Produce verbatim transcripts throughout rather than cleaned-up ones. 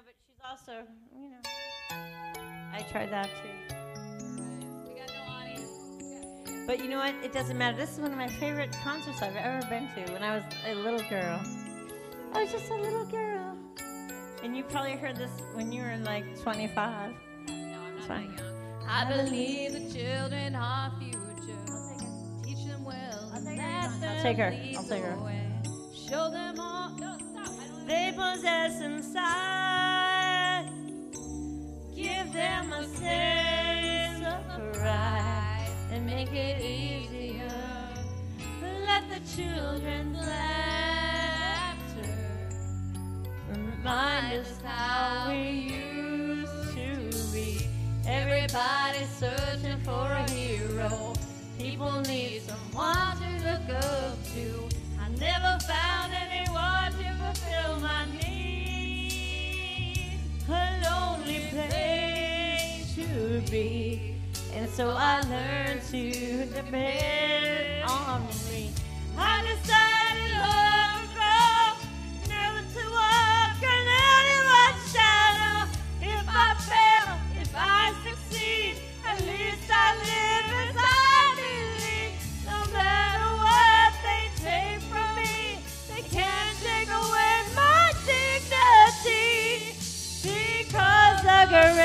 but she's also, you know, I tried that too. We got no audience. But you know what? It doesn't matter. This is one of my favorite concerts I've ever been to when I was a little girl. I was just a little girl. And you probably heard this when you were like twenty-five. No, I'm not Fine. that young. I believe the children are future. I'll take her. Teach them well. I'll take her. Let I'll them take her. lead I'll take her. the way. Show them all. No, stop. I don't They possess inside. Give them a sense of pride and make it easier. Let the children's laughter remind us how we used to be. Everybody's searching for a hero. People need someone to look up to. I never found anyone to fulfill my need. A lonely place to be. And so I learned to depend on me. I decided long ago never to walk in anyone's shadow. If I fail, if I succeed, at least I live as I believe. No matter what they take from me, they can't take away my dignity. Because the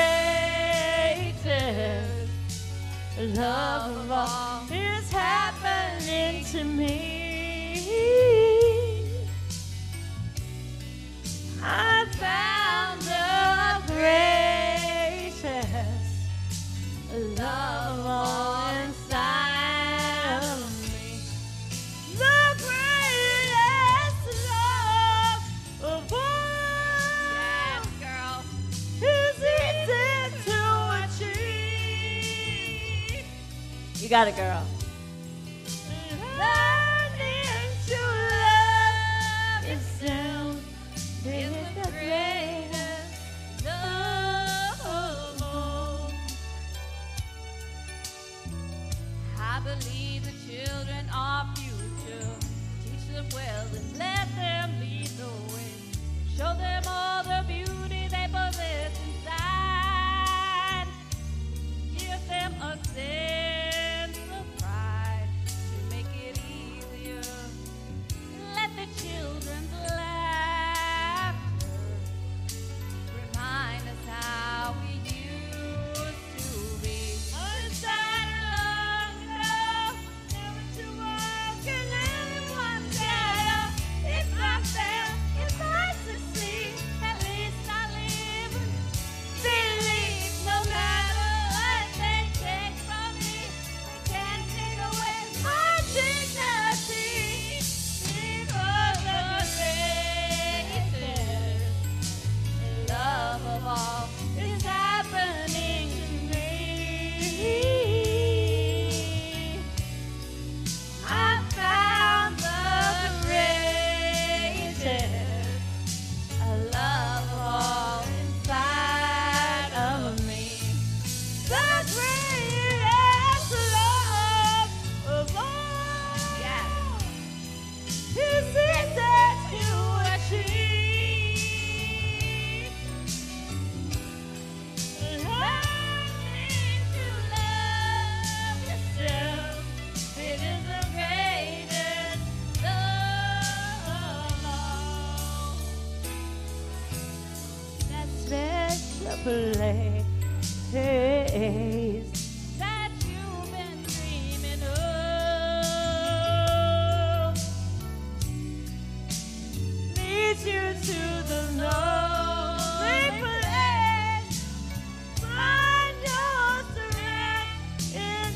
greatest love of all is happening to me. I found the greatest love of all inside of me. The greatest love of all. Yes, girl. Is easy to achieve. You got it, girl. Learning to love yourself is the greatest love of all. I believe the children are future. Teach them well and let them lead the way. Show them all the beauty they possess inside. Give them a sense of pride to make it easier. Let the children's laughter remind us how we used to be. I decided long ago never to walk in anyone's shadow. If I fail, if I succeed, at least I live and believe. No matter what they take from me, they can't take away my dignity. Because the greatest love of all is happening to me. I found the greatest love of all inside of me. The greatest love of all. Yes. Is easy to achieve. Learning to love yourself, it is the greatest love of all. That special place that you've been dreaming of leads you to the lonely place. Find your strength in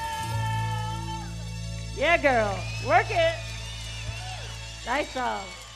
love. Yeah, girl, work it. Nice job.